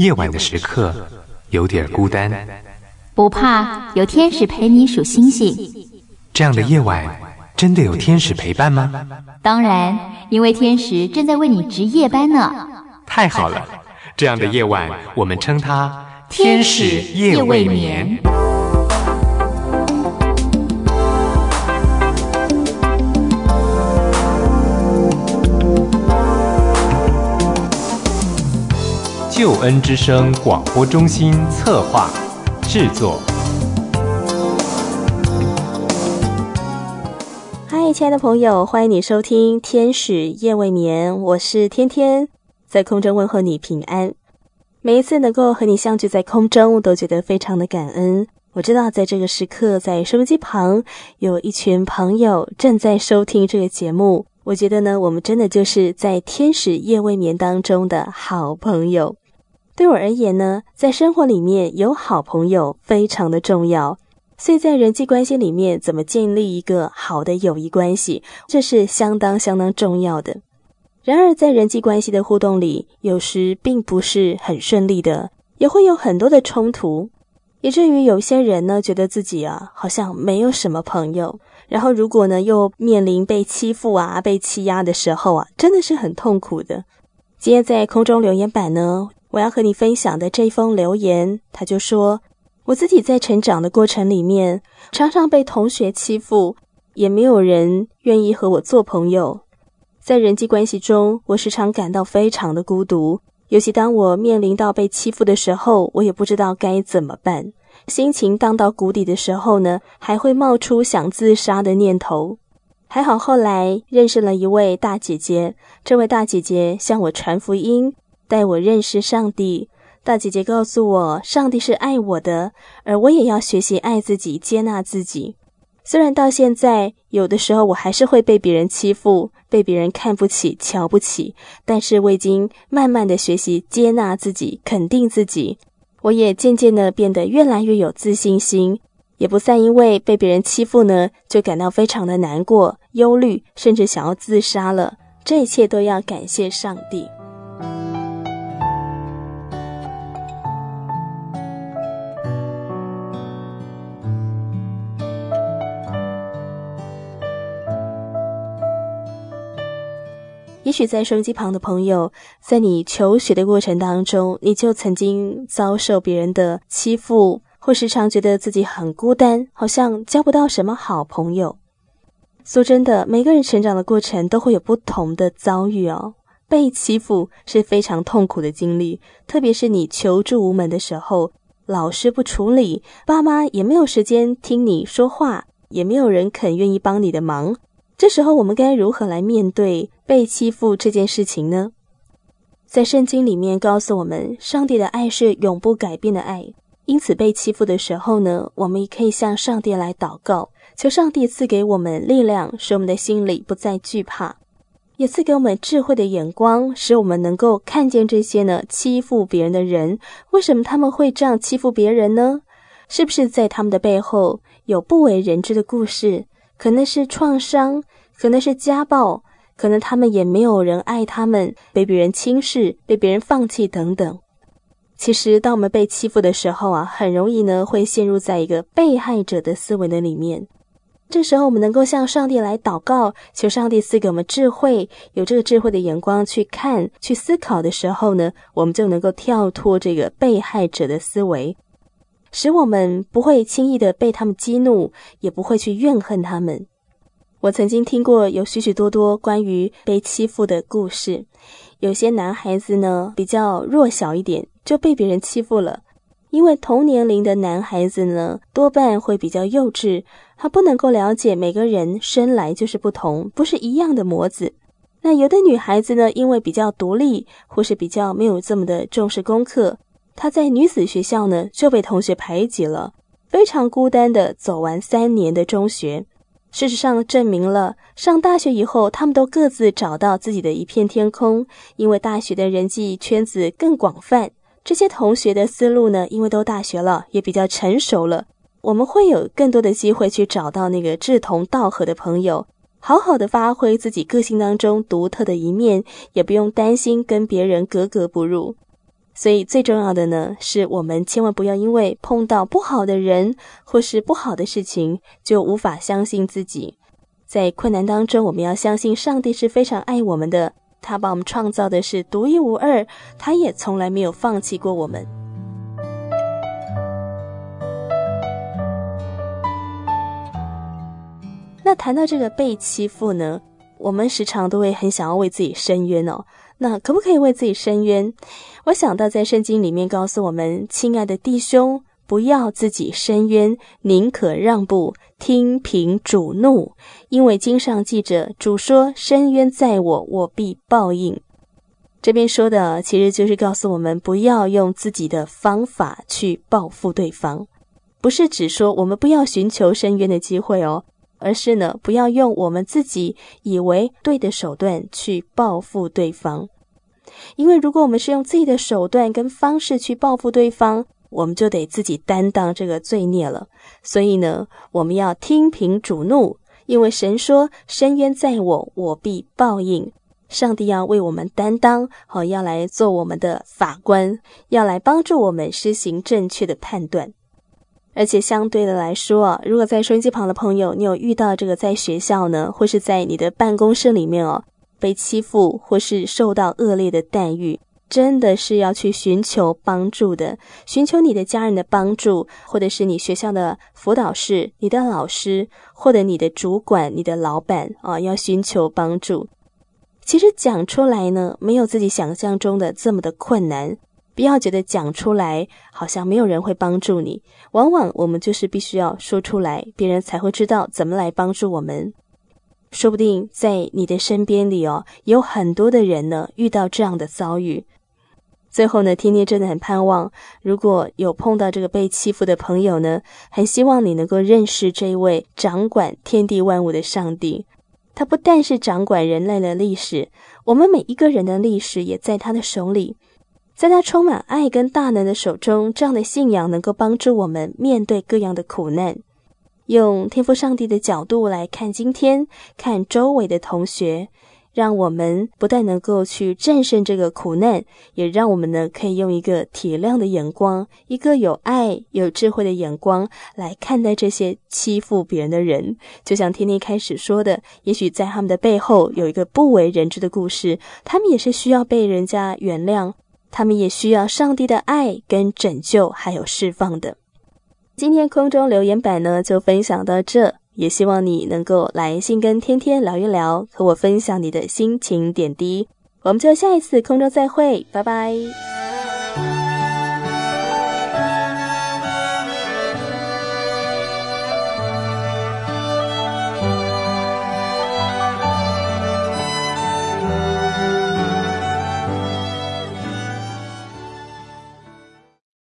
夜晚的时刻有点孤单， 不怕，有天使陪你数星星。 这样的夜晚真的有天使陪伴吗？ 当然，因为天使正在为你值夜班呢。 太好了，这样的夜晚我们称它天使夜未眠。救恩之声广播中心策划制作。 嗨，亲爱的朋友，欢迎你收听天使夜未眠，我是天天，在空中问候你平安。每一次能够和你相聚在空中，都觉得非常的感恩。我知道在这个时刻，在收音机旁有一群朋友正在收听这个节目，我觉得呢，我们真的就是在天使夜未眠当中的好朋友。对我而言呢，在生活里面有好朋友非常的重要，所以在人际关系里面怎么建立一个好的友谊关系，这是相当重要的。然而在人际关系的互动里，有时并不是很顺利的，也会有很多的冲突，以至于有些人呢觉得自己好像没有什么朋友，然后如果呢又面临被欺负被欺压的时候真的是很痛苦的。今天在空中留言板呢，我要和你分享的这一封留言，他就说，我自己在成长的过程里面，常常被同学欺负，也没有人愿意和我做朋友。在人际关系中，我时常感到非常的孤独，尤其当我面临到被欺负的时候，我也不知道该怎么办。心情荡到谷底的时候呢，还会冒出想自杀的念头。还好后来认识了一位大姐姐，这位大姐姐向我传福音，带我认识上帝。大姐姐告诉我，上帝是爱我的，而我也要学习爱自己，接纳自己。虽然到现在有的时候我还是会被别人欺负，被别人看不起瞧不起，但是我已经慢慢的学习接纳自己，肯定自己。我也渐渐的变得越来越有自信心，也不再因为被别人欺负呢就感到非常的难过忧虑，甚至想要自杀了。这一切都要感谢上帝。也许在收音机旁的朋友，在你求学的过程当中，你就曾经遭受别人的欺负，或时常觉得自己很孤单，好像交不到什么好朋友。说真的，每个人成长的过程都会有不同的遭遇被欺负是非常痛苦的经历，特别是你求助无门的时候，老师不处理，爸妈也没有时间听你说话，也没有人肯愿意帮你的忙。这时候我们该如何来面对被欺负这件事情呢？在圣经里面告诉我们，上帝的爱是永不改变的爱，因此被欺负的时候呢，我们也可以向上帝来祷告，求上帝赐给我们力量，使我们的心里不再惧怕，也赐给我们智慧的眼光，使我们能够看见这些呢欺负别人的人，为什么他们会这样欺负别人呢？是不是在他们的背后有不为人知的故事？可能是创伤，可能是家暴，可能他们也没有人爱他们，被别人轻视，被别人放弃等等。其实当我们被欺负的时候很容易呢会陷入在一个被害者的思维的里面。这时候我们能够向上帝来祷告，求上帝赐给我们智慧，有这个智慧的眼光去看去思考的时候呢，我们就能够跳脱这个被害者的思维，使我们不会轻易的被他们激怒，也不会去怨恨他们。我曾经听过有许许多多关于被欺负的故事，有些男孩子呢比较弱小一点，就被别人欺负了。因为同年龄的男孩子呢多半会比较幼稚，他不能够了解每个人生来就是不同，不是一样的模子。那有的女孩子呢，因为比较独立，或是比较没有这么的重视功课，她在女子学校呢就被同学排挤了，非常孤单的走完3年的中学。事实上证明了，上大学以后他们都各自找到自己的一片天空，因为大学的人际圈子更广泛，这些同学的思路呢，因为都大学了，也比较成熟了，我们会有更多的机会去找到那个志同道合的朋友，好好的发挥自己个性当中独特的一面，也不用担心跟别人格格不入。 所以最重要的呢，是我们千万不要因为碰到不好的人或是不好的事情，就无法相信自己。在困难当中，我们要相信上帝是非常爱我们的，他把我们创造的是独一无二，他也从来没有放弃过我们。那谈到这个被欺负呢，我们时常都会很想要为自己申冤哦。那可不可以为自己申冤？我想到在圣经里面告诉我们，亲爱的弟兄，不要自己申冤，宁可让步，听凭主怒。因为经上记着，主说，申冤在我，我必报应。这边说的其实就是告诉我们，不要用自己的方法去报复对方，不是只说我们不要寻求申冤的机会哦，而是呢，不要用我们自己以为对的手段去报复对方。因为如果我们是用自己的手段跟方式去报复对方，我们就得自己担当这个罪孽了。所以呢，我们要听凭主怒，因为神说，申冤在我，我必报应。上帝要为我们担当，要来做我们的法官，要来帮助我们施行正确的判断。而且相对的来说，如果在收音机旁的朋友，你有遇到这个在学校呢，或是在你的办公室里面被欺负或是受到恶劣的待遇，真的是要去寻求帮助的，寻求你的家人的帮助，或者是你学校的辅导室、你的老师，或者你的主管、你的老板要寻求帮助。其实讲出来呢，没有自己想象中的这么的困难，不要觉得讲出来好像没有人会帮助你，往往我们就是必须要说出来，别人才会知道怎么来帮助我们。说不定在你的身边里有很多的人呢遇到这样的遭遇。最后呢，天天真的很盼望，如果有碰到这个被欺负的朋友呢，很希望你能够认识这一位掌管天地万物的上帝。他不但是掌管人类的历史，我们每一个人的历史也在他的手里，在他充满爱跟大能的手中，这样的信仰能够帮助我们面对各样的苦难。用天父上帝的角度来看今天，看周围的同学，让我们不但能够去战胜这个苦难，也让我们呢可以用一个体谅的眼光，一个有爱有智慧的眼光来看待这些欺负别人的人。就像天天开始说的，也许在他们的背后有一个不为人知的故事，他们也是需要被人家原谅，他们也需要上帝的爱跟拯救还有释放的。今天空中留言板呢就分享到这，也希望你能够来信跟天天聊一聊，和我分享你的心情点滴。我们就下一次空中再会，拜拜。